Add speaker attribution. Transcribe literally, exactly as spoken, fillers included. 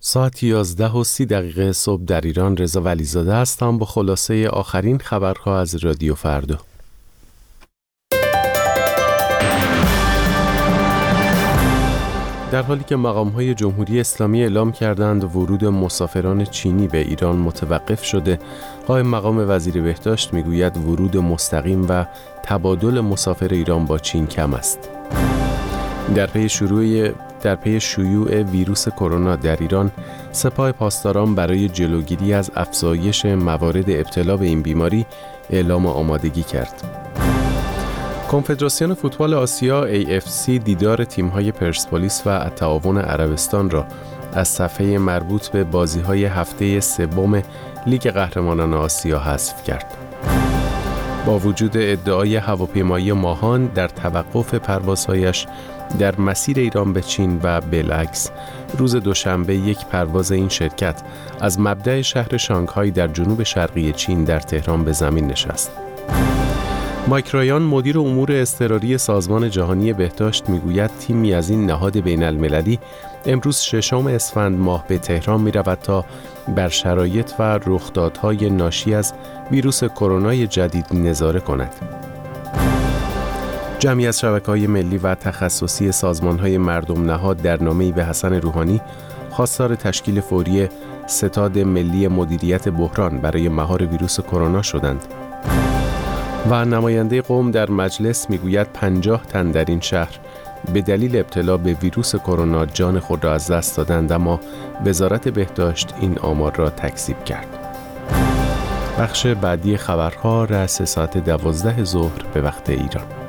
Speaker 1: ساعت یازده و سی دقیقه صبح در ایران. رضا ولیزاده هستم با خلاصه آخرین خبرها از رادیو فردا. در حالی که مقام‌های جمهوری اسلامی اعلام کردند ورود مسافران چینی به ایران متوقف شده، قائم مقام وزیر بهداشت میگوید ورود مستقیم و تبادل مسافر ایران با چین کم است. در پی شروع در پی شیوع ویروس کرونا در ایران، سپاه پاسداران برای جلوگیری از افزایش موارد ابتلا به این بیماری اعلام آمادگی کرد. کنفدراسیون فوتبال آسیا ای اف سی دیدار تیم‌های پرسپولیس و التعاون عربستان را از صفحه مربوط به بازی‌های هفته سوم لیگ قهرمانان آسیا حذف کرد. با وجود ادعای هواپیمایی ماهان در توقف پروازهایش در مسیر ایران به چین و بالعکس، روز دوشنبه یک پرواز این شرکت از مبدأ شهر شانگهای در جنوب شرقی چین در تهران به زمین نشست. مایک رایان مدیر امور اضطراری سازمان جهانی بهداشت میگوید تیمی از این نهاد بین المللی امروز ششم اسفند ماه به تهران می رود تا بر شرایط و رخدادهای ناشی از ویروس کرونا جدید نظاره کند. جمعی از شبکه‌های ملی و تخصصی سازمان‌های مردم نهاد در نامه‌ای به حسن روحانی خواستار تشکیل فوری ستاد ملی مدیریت بحران برای مهار ویروس کرونا شدند. و نماینده قم در مجلس میگوید پنجاه تن در این شهر به دلیل ابتلا به ویروس کرونا جان خود را از دست دادند، اما وزارت بهداشت این آمار را تکذیب کرد. بخش بعدی خبرها رأس ساعت دوازده ظهر به وقت ایران.